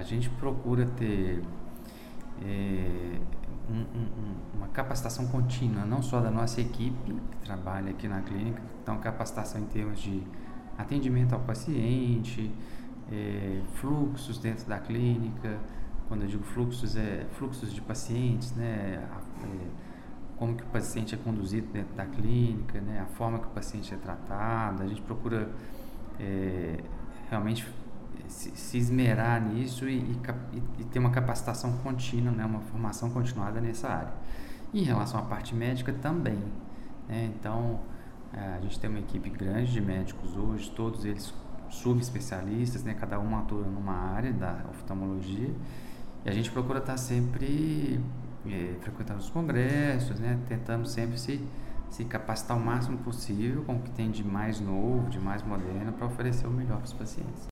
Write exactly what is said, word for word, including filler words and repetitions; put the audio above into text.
gente procura ter é, um, um, uma capacitação contínua, não só da nossa equipe que trabalha aqui na clínica, então capacitação em termos de atendimento ao paciente, é, fluxos dentro da clínica. Quando eu digo fluxos, é fluxos de pacientes, né? É, como que o paciente é conduzido dentro da clínica, né? A forma que o paciente é tratado. A gente procura é, realmente se, se esmerar nisso e, e, e ter uma capacitação contínua, né? Uma formação continuada nessa área. E em relação à parte médica também, né? Então, a gente tem uma equipe grande de médicos hoje, todos eles subespecialistas, né? Cada um atua numa área da oftalmologia, e a gente procura estar sempre é, frequentando os congressos, né? Tentando sempre se, se capacitar o máximo possível com o que tem de mais novo, de mais moderno, para oferecer o melhor para os pacientes.